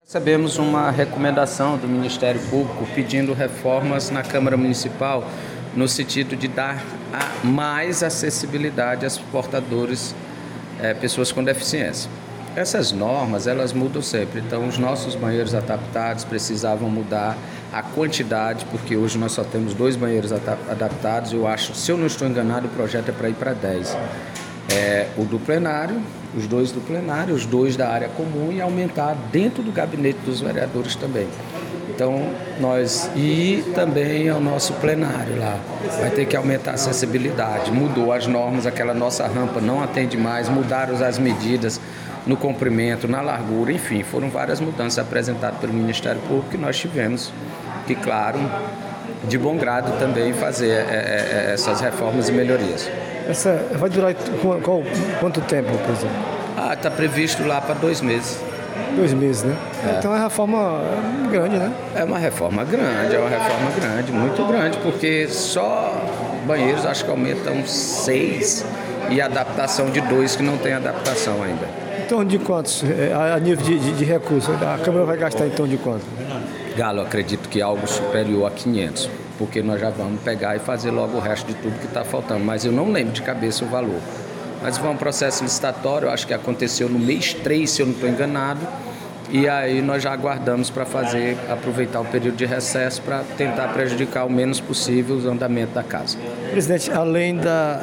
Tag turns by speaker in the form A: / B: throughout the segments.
A: Recebemos uma recomendação do Ministério Público pedindo reformas na Câmara Municipal no sentido de dar mais acessibilidade aos portadores, pessoas com deficiência. Essas normas, elas mudam sempre, então os nossos banheiros adaptados precisavam mudar a quantidade, porque hoje nós só temos 2 banheiros adaptados, eu acho, se eu não estou enganado, o projeto é para ir para 10. O do plenário, os 2 do plenário, os 2 da área comum e aumentar dentro do gabinete dos vereadores também. Então, e também o nosso plenário lá, vai ter que aumentar a acessibilidade, mudou as normas, aquela nossa rampa não atende mais, mudaram as medidas no comprimento, na largura, enfim, foram várias mudanças apresentadas pelo Ministério Público que nós tivemos que, claro, de bom grado também fazer essas reformas e melhorias.
B: Essa vai durar quanto tempo, por exemplo?
A: Está previsto lá para 2 meses.
B: 2 meses, né? Então é uma reforma grande, né?
A: É uma reforma grande, muito grande, porque só banheiros acho que aumentam 6 e adaptação de 2 que não tem adaptação ainda.
B: Em torno de quantos? A nível de recursos, a Câmara vai gastar em torno de quanto?
A: Galo, acredito que algo superior a 500, porque nós já vamos pegar e fazer logo o resto de tudo que está faltando, mas eu não lembro de cabeça o valor. Mas foi um processo licitatório, acho que aconteceu no mês 3, se eu não estou enganado, e aí nós já aguardamos para aproveitar o período de recesso para tentar prejudicar o menos possível o andamento da casa.
B: Presidente, além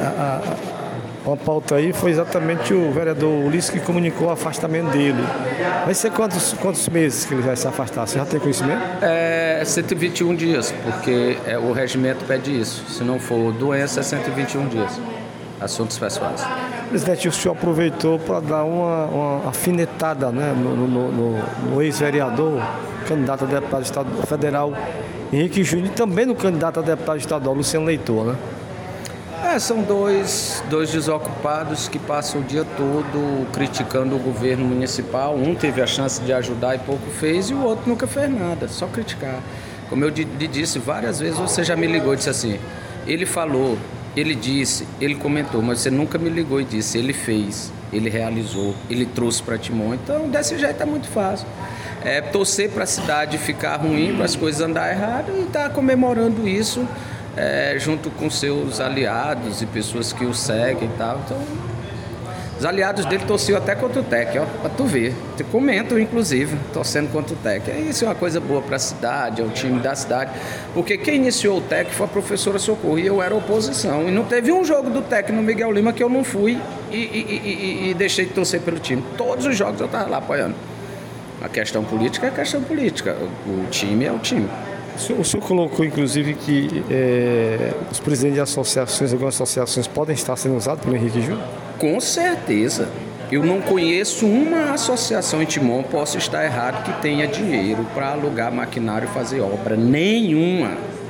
B: uma pauta aí, foi exatamente o vereador Ulisses que comunicou o afastamento dele. Vai ser quantos meses que ele vai se afastar? Você já tem conhecimento?
A: 121 dias, porque o regimento pede isso. Se não for doença, é 121 dias. Assuntos pessoais.
B: Presidente, o senhor aproveitou para dar uma afinetada, né, no ex-vereador, candidato a deputado federal Henrique Júnior, e também no candidato a deputado estadual Luciano Leitor, né?
A: São dois desocupados que passam o dia todo criticando o governo municipal. Um teve a chance de ajudar e pouco fez, e o outro nunca fez nada, só criticar. Como eu lhe disse várias vezes, você já me ligou e disse assim, ele falou, ele disse, ele comentou, mas você nunca me ligou e disse, ele fez, ele realizou, ele trouxe para Timon. Então, desse jeito é muito fácil. Torcer para a cidade ficar ruim, para as coisas andar errado, e estar comemorando isso junto com seus aliados e pessoas que o seguem e tal. Então, os aliados dele torciam até contra o TEC, ó, para tu ver. Comentam, inclusive, torcendo contra o TEC. Isso é uma coisa boa para a cidade, é o time da cidade. Porque quem iniciou o TEC foi a professora Socorro e eu era oposição. E não teve um jogo do TEC no Miguel Lima que eu não fui e deixei de torcer pelo time. Todos os jogos eu estava lá apoiando. A questão política é a questão política. O time é o time.
B: O senhor colocou, inclusive, que os presidentes de associações, algumas associações, podem estar sendo usados pelo Henrique Júnior?
A: Com certeza. Eu não conheço uma associação em Timon, posso estar errado, que tenha dinheiro para alugar maquinário e fazer obra. Nenhuma.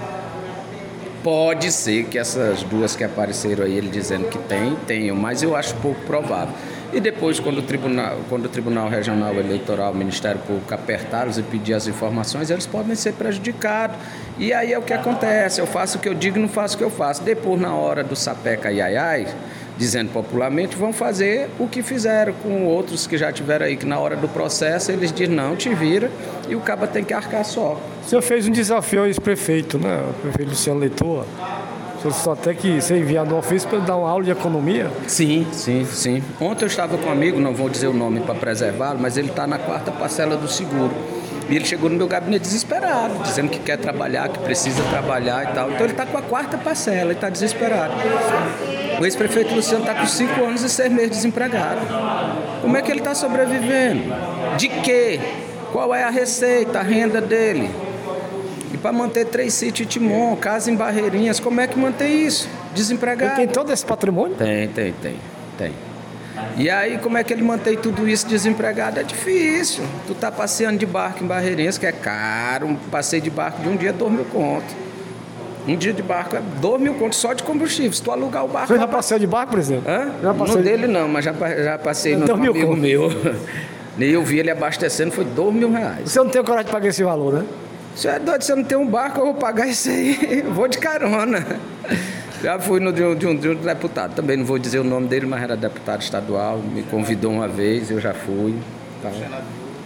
A: Pode ser que essas 2 que apareceram aí, ele dizendo que tenham, mas eu acho pouco provável. E depois, quando o Tribunal Regional Eleitoral, o Ministério Público apertá-los e pedir as informações, eles podem ser prejudicados. E aí é o que acontece, eu faço o que eu digo e não faço o que eu faço. Depois, na hora do sapeca iaiai, dizendo popularmente, vão fazer o que fizeram com outros que já tiveram aí, que na hora do processo eles dizem, não, te vira, e o caba tem que arcar só.
B: O senhor fez um desafio ao ex-prefeito, né? O prefeito Luciano Leitor. Só até que ser enviado no ofício para ele dar uma aula de economia?
A: Sim. Ontem eu estava com um amigo, não vou dizer o nome para preservá-lo, mas ele está na 4ª parcela do seguro. E ele chegou no meu gabinete desesperado, dizendo que quer trabalhar, que precisa trabalhar e tal. Então ele está com a 4ª parcela, ele está desesperado. O ex-prefeito Luciano está com 5 anos e 6 meses desempregado. Como é que ele está sobrevivendo? De quê? Qual é a receita, a renda dele? E para manter 3 sítios em Timon, casa em Barreirinhas, como é que mantém isso? Desempregado.
B: Ele tem todo esse patrimônio?
A: Tem. E aí, como é que ele mantém tudo isso desempregado? É difícil. Tu tá passeando de barco em Barreirinhas, que é caro. Um passeio de barco de um dia é 2 mil conto. Um dia de barco é 2 mil conto só de combustível. Se tu alugar o barco...
B: Você já passeou de barco, por exemplo?
A: No dele não, mas já passei no amigo meu. E eu vi ele abastecendo, foi 2 mil reais.
B: Você não tem coragem de pagar esse valor, né?
A: Você é doido, você não tem um barco, eu vou pagar isso aí. Eu vou de carona. Já fui de um deputado, também não vou dizer o nome dele, mas era deputado estadual, me convidou uma vez, eu já fui. Tá.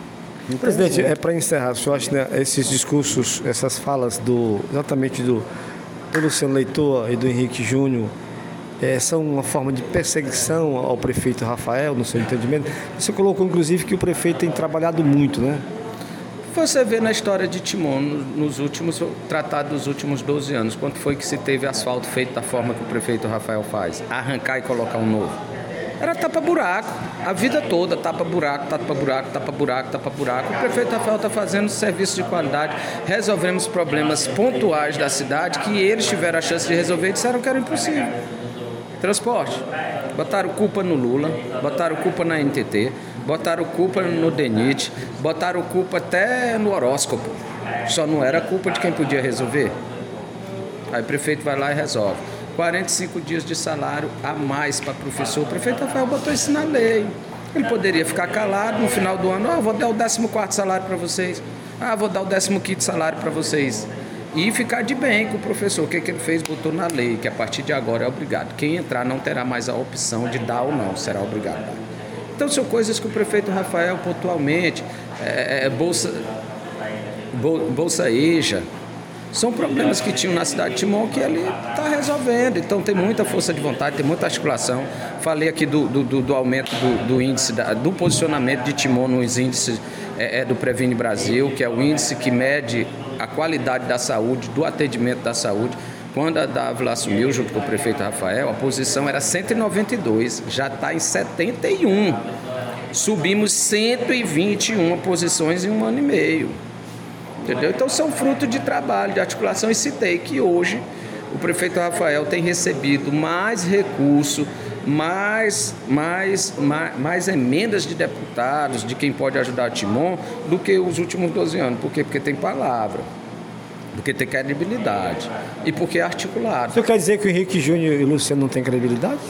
B: Presidente, para encerrar, o senhor acha, né, esses discursos, essas falas exatamente do Luciano Leitor e do Henrique Júnior são uma forma de perseguição ao prefeito Rafael, no seu entendimento? Você colocou, inclusive, que o prefeito tem trabalhado muito, né?
A: Você vê na história de Timon, nos últimos tratados dos últimos 12 anos, quanto foi que se teve asfalto feito da forma que o prefeito Rafael faz? Arrancar e colocar um novo. Era tapa-buraco, a vida toda, tapa-buraco, tapa-buraco, tapa-buraco, tapa-buraco. O prefeito Rafael está fazendo serviço de qualidade, resolvemos problemas pontuais da cidade que eles tiveram a chance de resolver e disseram que era impossível. Transporte, botaram culpa no Lula, botaram culpa na NTT, botaram culpa no DENIT, botaram culpa até no horóscopo. Só não era culpa de quem podia resolver. Aí o prefeito vai lá e resolve. 45 dias de salário a mais para professor. O prefeito Rafael botou isso na lei. Ele poderia ficar calado no final do ano. Vou dar o 14º salário para vocês. Vou dar o 15º salário para vocês. E ficar de bem com o professor. O que ele fez? Botou na lei, que a partir de agora é obrigado. Quem entrar não terá mais a opção de dar ou não, será obrigado a dar. Então são coisas que o prefeito Rafael pontualmente, Bolsa EJA, são problemas que tinham na cidade de Timon que ele está resolvendo. Então tem muita força de vontade, tem muita articulação. Falei aqui do aumento do índice, do posicionamento de Timon nos índices do Previne Brasil, que é o índice que mede a qualidade da saúde, do atendimento da saúde. Quando a Dávila assumiu, junto com o prefeito Rafael, a posição era 192, já está em 71. Subimos 121 posições em um ano e meio. Entendeu? Então são fruto de trabalho, de articulação, e citei que hoje o prefeito Rafael tem recebido mais recurso, mais emendas de deputados, de quem pode ajudar Timon, do que os últimos 12 anos. Por quê? Porque tem palavra, porque tem credibilidade e porque é articulado.
B: Você quer dizer que o Henrique Júnior e o Luciano não têm credibilidade?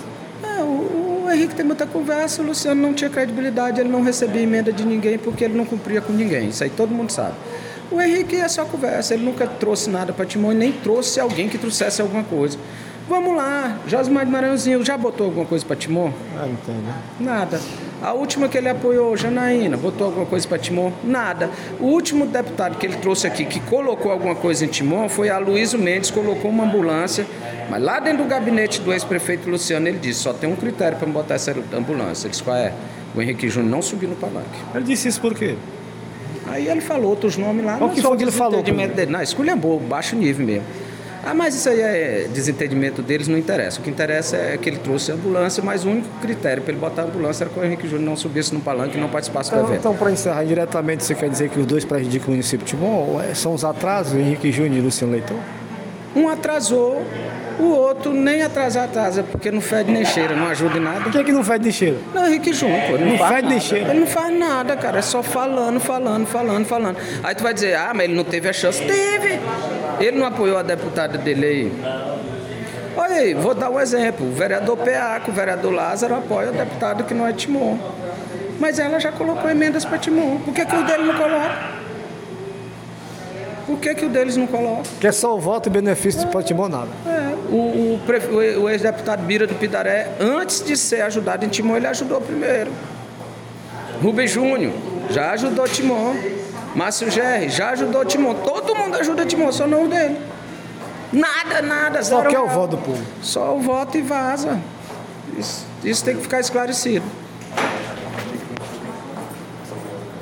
A: O Henrique tem muita conversa, o Luciano não tinha credibilidade, ele não recebia emenda de ninguém porque ele não cumpria com ninguém, isso aí todo mundo sabe. O Henrique é só conversa, ele nunca trouxe nada para Timon, nem trouxe alguém que trouxesse alguma coisa. Vamos lá, Josmar de Maranhãozinho, já botou alguma coisa para Timon?
B: Não entendo.
A: Nada. A última que ele apoiou, Janaína, botou alguma coisa para Timon? Nada. O último deputado que ele trouxe aqui, que colocou alguma coisa em Timon, foi a Luísio Mendes, colocou uma ambulância, mas lá dentro do gabinete do ex-prefeito Luciano, ele disse, só tem um critério para me botar essa ambulância. Ele disse, qual é? O Henrique Júnior não subiu no palanque.
B: Ele disse isso por quê?
A: Aí ele falou outros nomes lá.
B: O que foi que ele falou?
A: Não, esculhambou, baixo nível mesmo. Mas isso aí é desentendimento deles, não interessa. O que interessa é que ele trouxe a ambulância, mas o único critério para ele botar a ambulância era que o Henrique Júnior não subisse no palanque e não participasse do evento.
B: Então, para encerrar diretamente, você quer dizer que os dois prejudicam o município de Timon? São os atrasos, Henrique Júnior e Luciano Leitor?
A: Um atrasou, o outro nem atrasa, porque não fede nem cheira, não ajuda em nada.
B: Por que não fede nem cheira?
A: Não, Henrique Júnior, pô,
B: ele não fede nem cheira.
A: Ele não faz nada, cara, é só falando. Aí tu vai dizer, mas ele não teve a chance. Teve! Ele não apoiou a deputada dele aí. Olha aí, vou dar um exemplo. O vereador Peaco, o vereador Lázaro apoia o deputado que não é Timon. Mas ela já colocou emendas para Timon. Por que o dele não coloca? Por que o deles não coloca?
B: Que é só o voto e benefício para Timon, nada.
A: O ex-deputado Bira do Pidaré, antes de ser ajudado em Timon, ele ajudou primeiro. Rubem Júnior já ajudou Timon. Márcio Gerri já ajudou Timon. Todo mundo ajuda Timon, só não o dele. Nada.
B: Só quer o voto do povo.
A: Só o voto e vaza. Isso tem que ficar esclarecido.